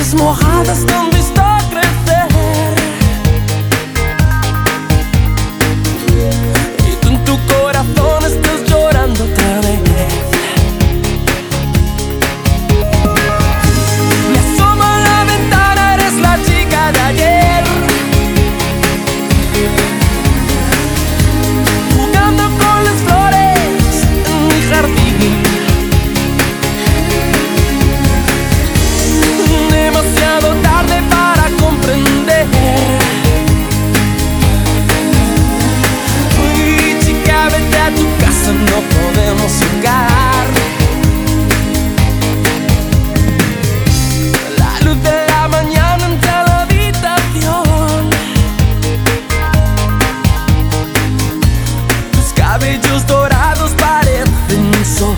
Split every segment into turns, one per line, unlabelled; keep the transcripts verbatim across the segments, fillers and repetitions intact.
Las mojadas te han visto crecer y tú en tu corazón estás llorando otra vez. Me asomo a la ventana, eres la chica de ayer, jugando con las flores en mi jardín. Demasiado tarde para comprender. Uy, chica, vete a tu casa, no podemos jugar. La luz de la mañana entra a la habitación. Tus cabellos dorados parecen un sol.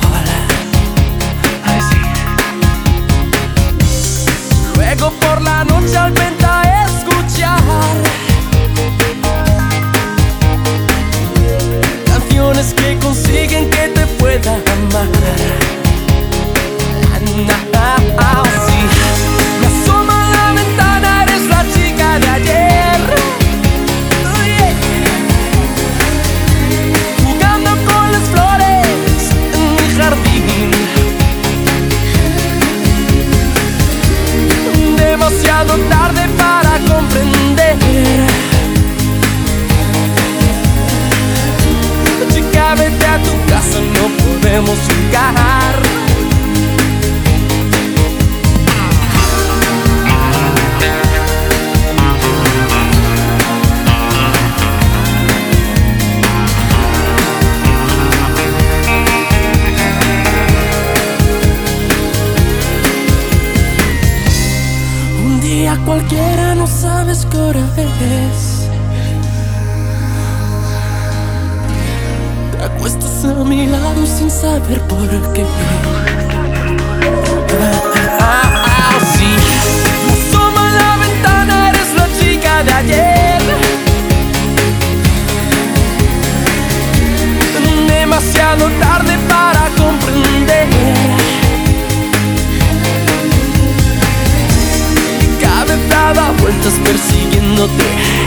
Luego por la noche al venta a escuchar canciones que consiguen que te pueda amar. Ah, sí. Me asomo a la ventana, eres la chica de ayer, oh, yeah. Jugando con las flores en mi jardín. Demasiado tarde para comprender. Chica, vete a tu casa, no podemos jugar. Cualquiera, no sabes qué hora es. Te acuestas a mi lado sin saber por qué. Ah, ah, ah, sí. Me asomo a la ventana, eres la chica de ayer. Demasiado tarde para comprender. Daba vueltas persiguiéndote.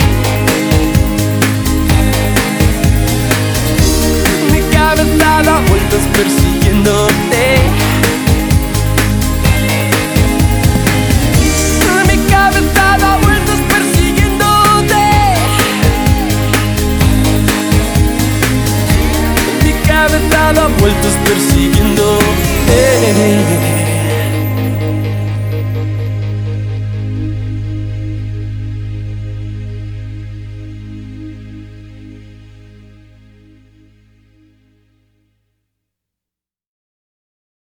Mi cabeza da vueltas persiguiéndote. Mi cabeza da vueltas persiguiéndote. Mi cabeza da vueltas persiguiéndote.